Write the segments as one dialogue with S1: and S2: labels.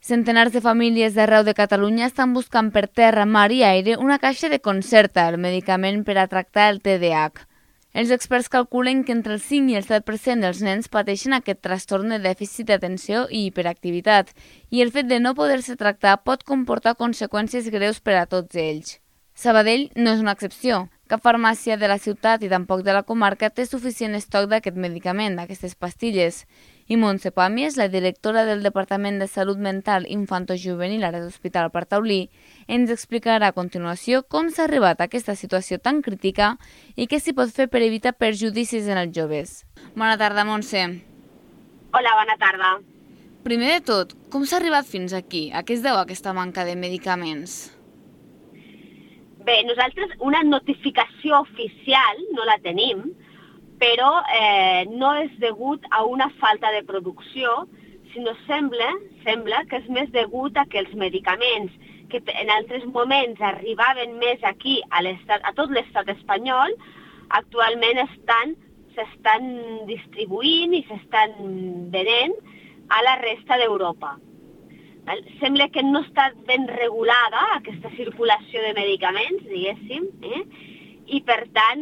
S1: Centenars de famílies d'arreu de Catalunya estan buscant per terra, mar i aire una caixa de Concerta, el medicament per a tractar el TDAH. Els experts calculen que entre el 5 i el 7% dels nens pateixen aquest trastorn de dèficit d'atenció i hiperactivitat, i el fet de no poder-se tractar pot comportar conseqüències greus per a tots ells. Sabadell no és una excepció. Cap farmàcia de la ciutat i tampoc de la comarca té suficient estoc d'aquest medicament, d'aquestes pastilles. I Montse Pàmies, la directora del Departament de Salut Mental Infantojuvenil a l'Hospital Partaulí, ens explicarà a continuació com s'ha arribat a aquesta situació tan crítica i què s'hi pot fer per evitar perjudicis en els joves. Bona tarda, Montse.
S2: Hola, bona tarda.
S1: Primer de tot, com s'ha arribat fins aquí? A què es deu aquesta manca de medicaments?
S2: Bé, nosaltres una notificació oficial no la tenim, però no és degut a una falta de producció, sinó sembla que és més degut a que els medicaments que en altres moments arribaven més aquí a tot l'estat espanyol, actualment s'estan distribuint i s'estan venent a la resta d'Europa. Sembla que no està ben regulada aquesta circulació de medicaments, diguéssim, i per tant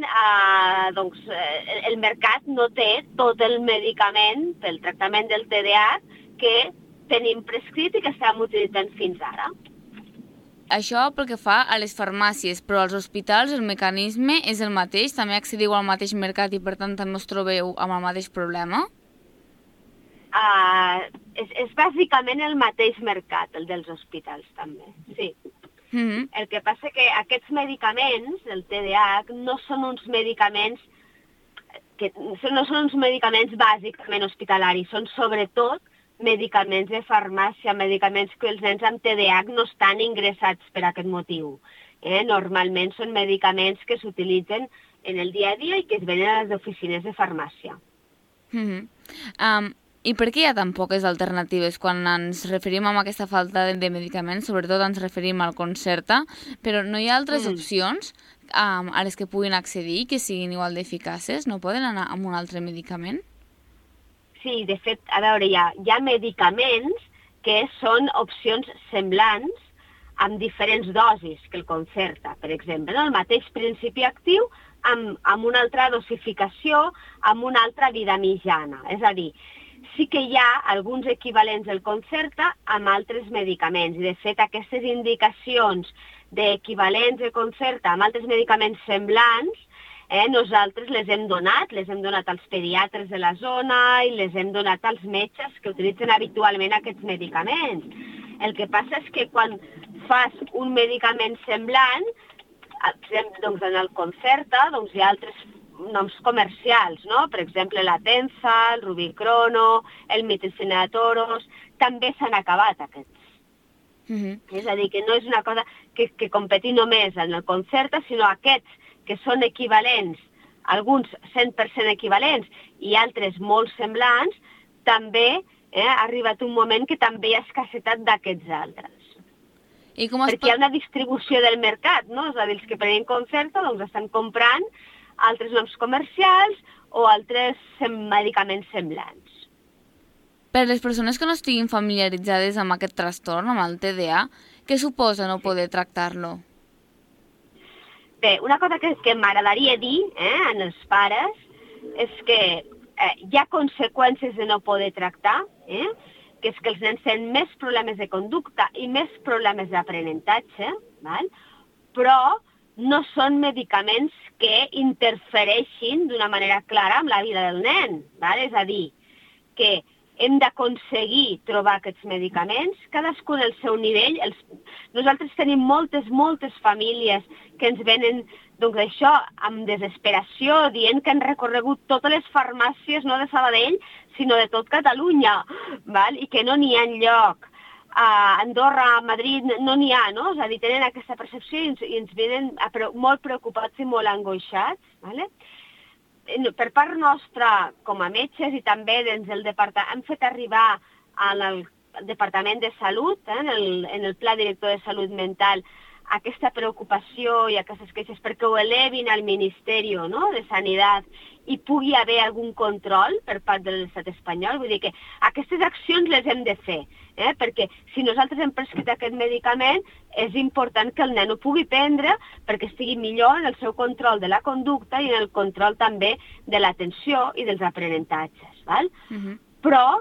S2: el mercat no té tot el medicament pel tractament del TDAH que tenim prescrit i que estem utilitzant fins ara.
S1: Això pel que fa a les farmàcies, però als hospitals el mecanisme és el mateix? També accediu al mateix mercat i per tant també us trobeu amb el mateix problema?
S2: És bàsicament el mateix mercat, el dels hospitals també, sí. El que passa que aquests medicaments, el TDAH, no són uns medicaments bàsicament hospitalaris, són sobretot medicaments de farmàcia, medicaments que els nens amb TDAH no estan ingressats per aquest motiu. Normalment són medicaments que s'utilitzen en el dia a dia i que es venen a les oficines de farmàcia.
S1: I per què hi ha tan poques alternatives quan ens referim a aquesta falta de medicaments? Sobretot ens referim al Concerta, però no hi ha altres opcions a les que puguin accedir que siguin igual d'eficaces? No poden anar amb un altre medicament?
S2: Sí, de fet, a veure, hi ha medicaments que són opcions semblants amb diferents dosis que el Concerta. Per exemple, el mateix principi actiu amb una altra dosificació, amb una altra vida mitjana. És a dir, sí que hi ha alguns equivalents del Concerta amb altres medicaments. I, de fet, aquestes indicacions d'equivalents de Concerta amb altres medicaments semblants, nosaltres les hem donat als pediatres de la zona i les hem donat als metges que utilitzen habitualment aquests medicaments. El que passa és que quan fas un medicament semblant, en el Concerta hi ha altres noms comercials, no? Per exemple, la Tenza, el Rubicrono, el Metilfenatoros, també s'han acabat aquests. És a dir, que no és una cosa que competi només en el Concerta, sinó aquests que són equivalents, alguns 100% equivalents i altres molt semblants, també ha arribat un moment que també hi ha escassetat d'aquests altres. Perquè hi ha una distribució del mercat, no? És a dir, els que prenen Concerta estan comprant altres noms comercials o altres medicaments semblants.
S1: Per les persones que no estiguin familiaritzades amb aquest trastorn, amb el TDAH, què suposa no poder tractar-lo?
S2: Bé, una cosa que m'agradaria dir als pares és que hi ha conseqüències de no poder tractar, que és que els nens tenen més problemes de conducta i més problemes d'aprenentatge, però no són medicaments que interfereixin d'una manera clara amb la vida del nen. És a dir, que hem d'aconseguir trobar aquests medicaments, cadascú del seu nivell. Nosaltres tenim moltes famílies que ens venen això amb desesperació, dient que han recorregut totes les farmàcies, no de Sabadell, sinó de tot Catalunya, i que no n'hi ha enlloc. A Andorra, a Madrid, no n'hi ha, no? És a dir, tenen aquesta percepció i ens venen molt preocupats i molt angoixats. Per part nostra, com a metges i també dins del departament, hem fet arribar al Departament de Salut, en el Pla Director de Salut Mental, aquesta preocupació i aquestes queixes perquè ho elevin al Ministeri, no?, de Sanitat i pugui haver algun control per part de l'estat espanyol. Vull dir que aquestes accions les hem de fer, perquè si nosaltres hem prescrit aquest medicament és important que el nen ho pugui prendre perquè estigui millor en el seu control de la conducta i en el control també de l'atenció i dels aprenentatges. Val? Però,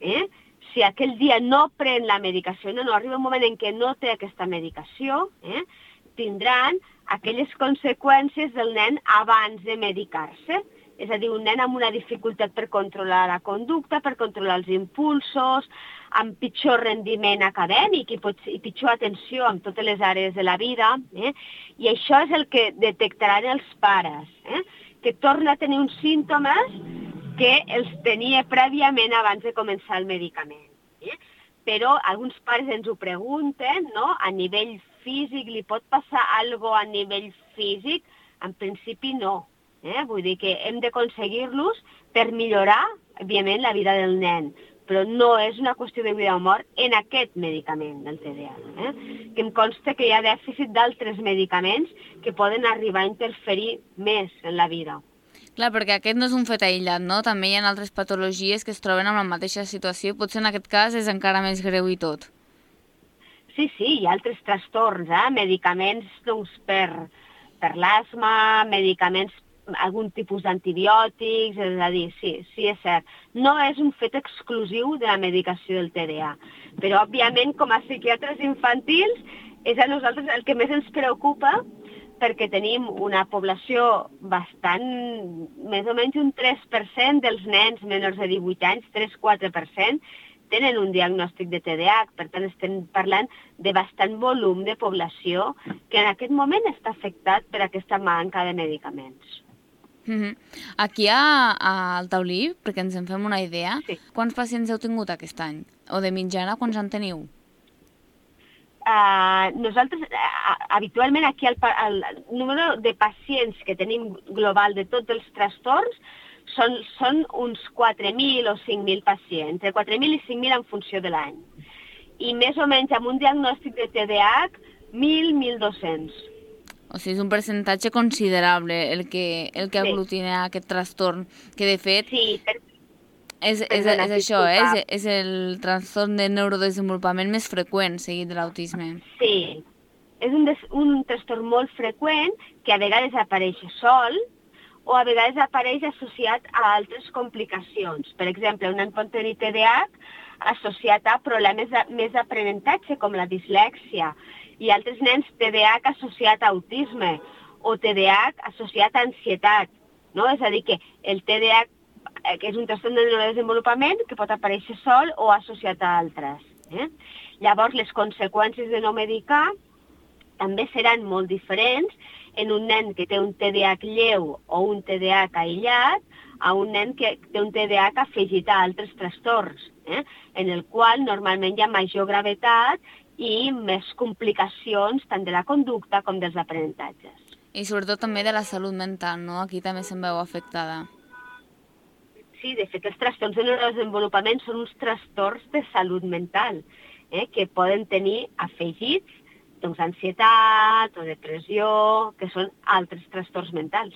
S2: si aquell dia no pren la medicació, no arriba un moment en què no té aquesta medicació, tindran aquelles conseqüències del nen abans de medicar-se. És a dir, un nen amb una dificultat per controlar la conducta, per controlar els impulsos, amb pitjor rendiment acadèmic i pitjor atenció en totes les àrees de la vida. I això és el que detectaran els pares, que torna a tenir uns símptomes que els tenia prèviament abans de començar el medicament. Però alguns pares ens ho pregunten, no? A nivell físic, li pot passar alguna cosa a nivell físic? En principi no. Vull dir que hem d'aconseguir-los per millorar, òbviament, la vida del nen, però no és una qüestió de vida o mort en aquest medicament del TDAH. Que em consta que hi ha dèficit d'altres medicaments que poden arribar a interferir més en la vida.
S1: Clar, perquè aquest no és un fet aïllat, no? També hi ha altres patologies que es troben en la mateixa situació i potser en aquest cas és encara més greu i tot.
S2: Sí, hi ha altres trastorns, medicaments doncs, per l'asma, medicaments algun tipus d'antibiòtics, és a dir, sí, és cert. No és un fet exclusiu de la medicació del TDA, però òbviament com a psiquiatres infantils és a nosaltres el que més ens preocupa perquè tenim una població bastant, més o menys un 3% dels nens menors de 18 anys, 3-4%, tenen un diagnòstic de TDAH, per tant estem parlant de bastant volum de població que en aquest moment està afectat per aquesta manca de medicaments.
S1: Aquí al Taulí, perquè ens en fem una idea,
S2: sí.
S1: Quants pacients heu tingut aquest any? O de mitjana, quants en teniu?
S2: Nosaltres, habitualment aquí el número de pacients que tenim global de tots els trastorns són uns 4.000 o 5.000 pacients, entre 4.000 i 5.000 en funció de l'any. I més o menys amb un diagnòstic de TDAH, 1.000-1.200.
S1: O sigui, és un percentatge considerable el que aglutina aquest trastorn, que de fet és això, és el trastorn de neurodesenvolupament més freqüent seguit de l'autisme.
S2: Sí, és un trastorn molt freqüent que a vegades apareix sol o a vegades apareix associat a altres complicacions. Per exemple, un nen pot tenir TDAH associat a problemes més d'aprenentatge com la dislèxia, i altres nens TDAH associat a autisme o TDAH associat a ansietat, no? És a dir, que el TDAH que és un trastorn de neurodesenvolupament que pot aparèixer sol o associat a altres. Llavors, les conseqüències de no medicar també seran molt diferents en un nen que té un TDAH lleu o un TDAH aïllat a un nen que té un TDAH afegit a altres trastorns, en el qual normalment hi ha major gravetat i més complicacions tant de la conducta com dels aprenentatges.
S1: I sobretot també de la salut mental, no? Aquí també se'n veu afectada.
S2: Sí, de fet, els trastorns de neurodesenvolupament són uns trastorns de salut mental, que poden tenir afegits ansietat o depressió, que són altres trastorns mentals.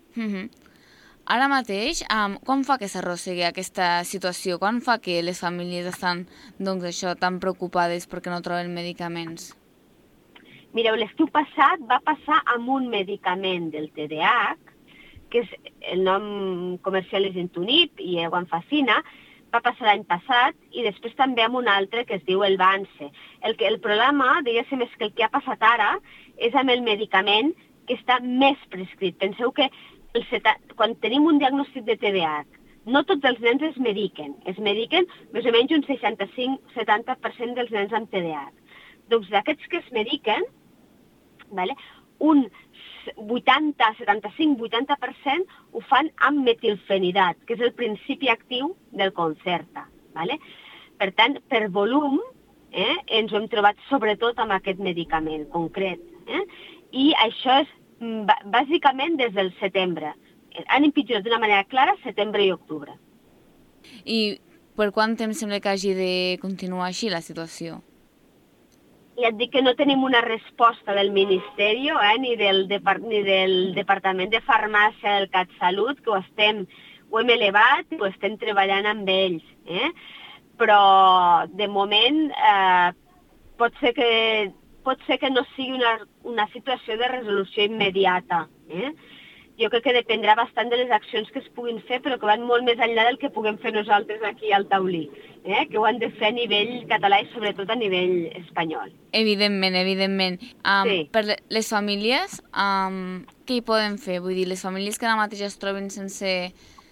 S1: Ara mateix, quan fa que s'arrossegui aquesta situació? Quan fa que les famílies estan tan preocupades perquè no troben medicaments?
S2: Mireu, l'estiu passat va passar amb un medicament del TDAH, que és el nom comercial és Intunib i Guanfacina, va passar l'any passat i després també amb un altre que es diu el Vance. El problema, diguéssim, és que el que ha passat ara és amb el medicament que està més prescrit. Penseu que quan tenim un diagnòstic de TDAH, no tots els nens es mediquen més o menys un 65-70% dels nens amb TDAH. Doncs d'aquests que es mediquen, un 75-80% ho fan amb metilfenidat, que és el principi actiu del Concerta. Per tant, per volum, ens ho hem trobat sobretot amb aquest medicament concret. I això és bàsicament des del setembre. Han empitjorat d'una manera clara setembre i octubre.
S1: I per quant temps sembla que hagi de continuar així la situació?
S2: Ja et dic que no tenim una resposta del Ministeri ni del Departament de Farmàcia del CatSalut, que ho hem elevat i ho estem treballant amb ells. Però, de moment, pot ser que no sigui una situació de resolució immediata. Jo crec que dependrà bastant de les accions que es puguin fer, però que van molt més enllà del que puguem fer nosaltres aquí al Taulí, que ho han de fer a nivell català i sobretot a nivell espanyol.
S1: Evidentment, evidentment.
S2: Sí.
S1: Per les famílies, què hi poden fer? Vull dir, les famílies que ara mateix es troben sense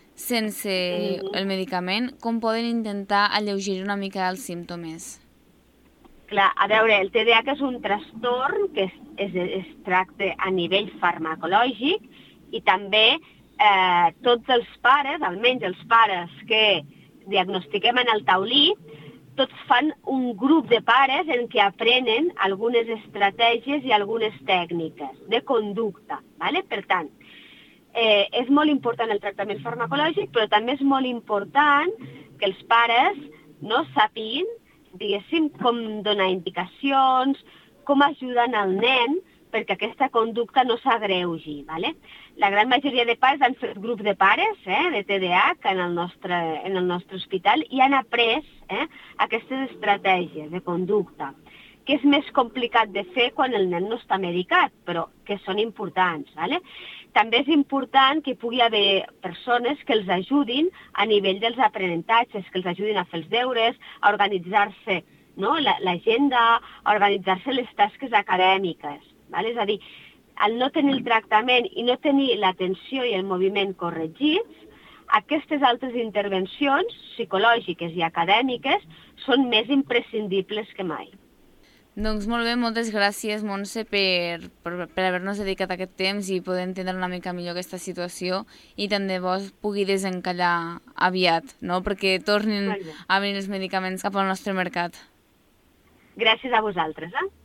S1: el medicament, com poden intentar alleugerir una mica els símptomes?
S2: Clar, a veure, el TDAH és un trastorn que es tracta a nivell farmacològic i també tots els pares, almenys els pares que diagnostiquem en el Taulí, tots fan un grup de pares en què aprenen algunes estratègies i algunes tècniques de conducta. ¿Vale? Per tant, és molt important el tractament farmacològic, però també és molt important que els pares sàpiguin, diguéssim, com donar indicacions, com ajudar el nen perquè aquesta conducta no s'agreugi. ¿Vale? La gran majoria de pares han fet grup de pares de TDAH en el nostre hospital i han après aquestes estratègies de conducta, que és més complicat de fer quan el nen no està medicat, però que són importants. ¿Vale? També és important que hi pugui haver persones que els ajudin a nivell dels aprenentatges, que els ajudin a fer els deures, a organitzar-se l'agenda, a organitzar-se les tasques acadèmiques. ¿Vale? És a dir, al no tenir el tractament i no tenir l'atenció i el moviment corregits, aquestes altres intervencions psicològiques i acadèmiques són més imprescindibles que mai.
S1: Doncs molt bé, moltes gràcies, Montse, per haver-nos dedicat aquest temps i poder entendre una mica millor aquesta situació i tant de bo es pugui desencallar aviat, perquè tornin a venir els medicaments cap al nostre mercat.
S2: Gràcies a vosaltres.